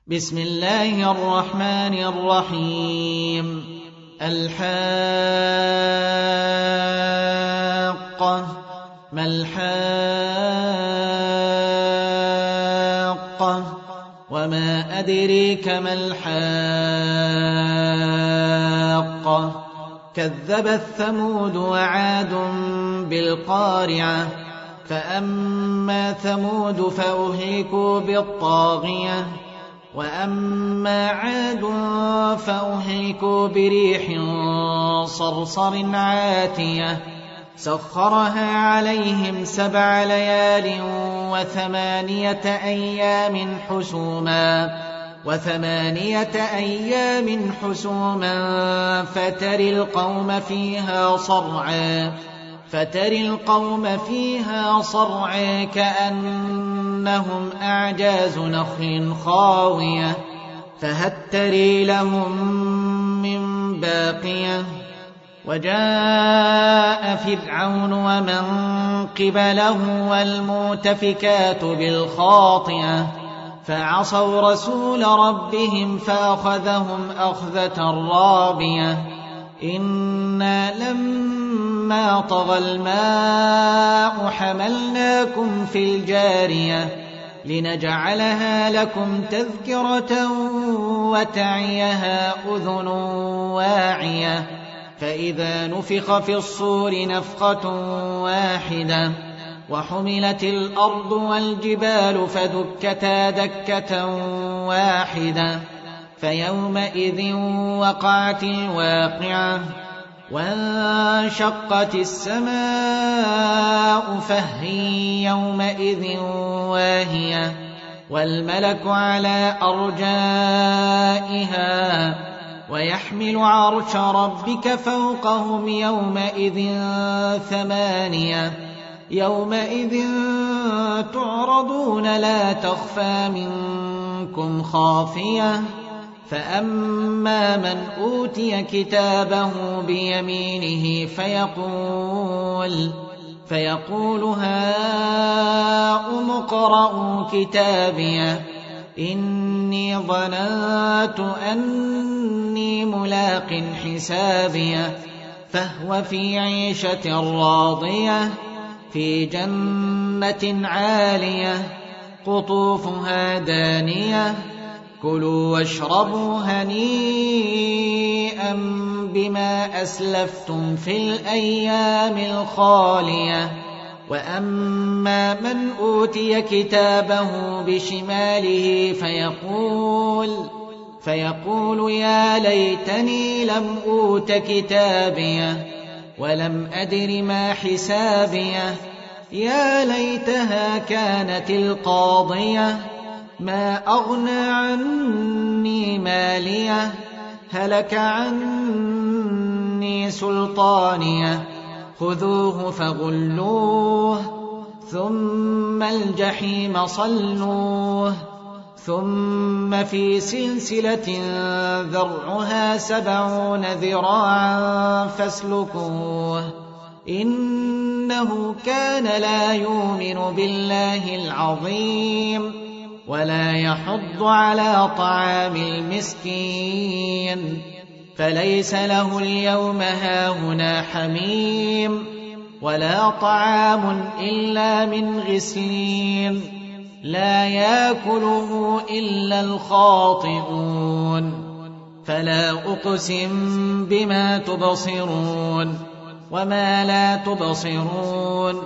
بسم الله الرحمن الرحيم. الحاقة ما الحاقة وما أدريك ما الحاقة كذبت ثمود وعاد بالقارعة فأما ثمود فأهلكوا بالطاغية وأما عاد فأهلكوا بريح صرصر عاتية سخرها عليهم 7 ليال و8 أيام حسوما فترى القوم فيها صرعى كأنهم أعجاز نخل خاوية فهل ترى لهم من باقية وجاء فرعون ومن قبله والمؤتفكات بالخاطئة فعصوا رسول ربهم فأخذهم أخذة رابية إنا لما طغى الماء حملناكم في الجارية لنجعلها لكم تذكرة وتعيها أذن واعية فإذا نفخ في الصور نفخة واحدة وحملت الأرض والجبال فدكتا دكة واحدة فيومئذ وقعت الواقعة وانشقت السماء فهي يومئذ واهية والملك على أرجائها ويحمل عرش ربك فوقهم يومئذ 8 يومئذ تعرضون لا تخفى منكم خافية فأما من أوتي كتابه بيمينه فيقول هاؤم اقرءوا كتابيه إني ظننت أني ملاق حسابيه فهو في عيشة راضية في جنة عالية قطوفها دانية كلوا واشربوا هنيئا بما أسلفتم في الأيام الخالية وأما من أوتي كتابه بشماله فيقول يا ليتني لم أوت كتابيه ولم أدر ما حسابيه يا ليتها كانت القاضية ما أغنى عني ماليه هلك عني سلطانيه خذوه فغلوه ثم الجحيم صلوه ثم في سلسلة ذرعها 70 ذراعا فاسلكوه إنه كان لا يؤمن بالله العظيم ولا يحض على طعام المسكين فليس له اليوم هاهنا حميم ولا طعام إلا من غسلين لا يأكله إلا الخاطئون فلا أقسم بما تبصرون وما لا تبصرون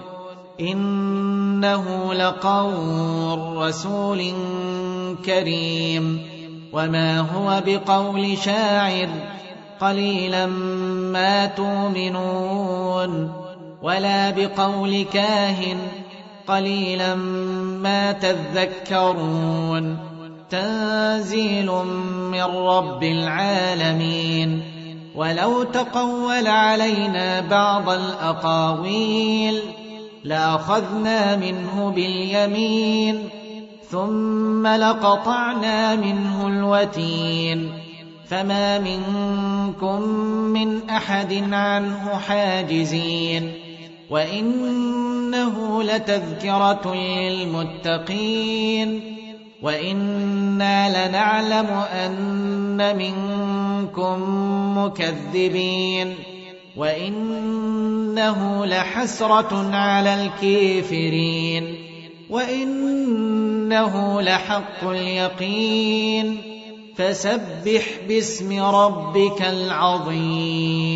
إنه لقول رسول كريم وما هو بقول شاعر قليلا ما تؤمنون ولا بقول كاهن قليلا ما تذكرون تنزيل من رب العالمين ولو تقول علينا بعض الأقاويل لأخذنا منه باليمين ثم لقطعنا منه الوتين فما منكم من أحد عنه حاجزين وإنه لتذكرة للمتقين وإنا لنعلم أن منكم مكذبين وإنه لحسرة على الكافرين وإنه لحق اليقين فسبح باسم ربك العظيم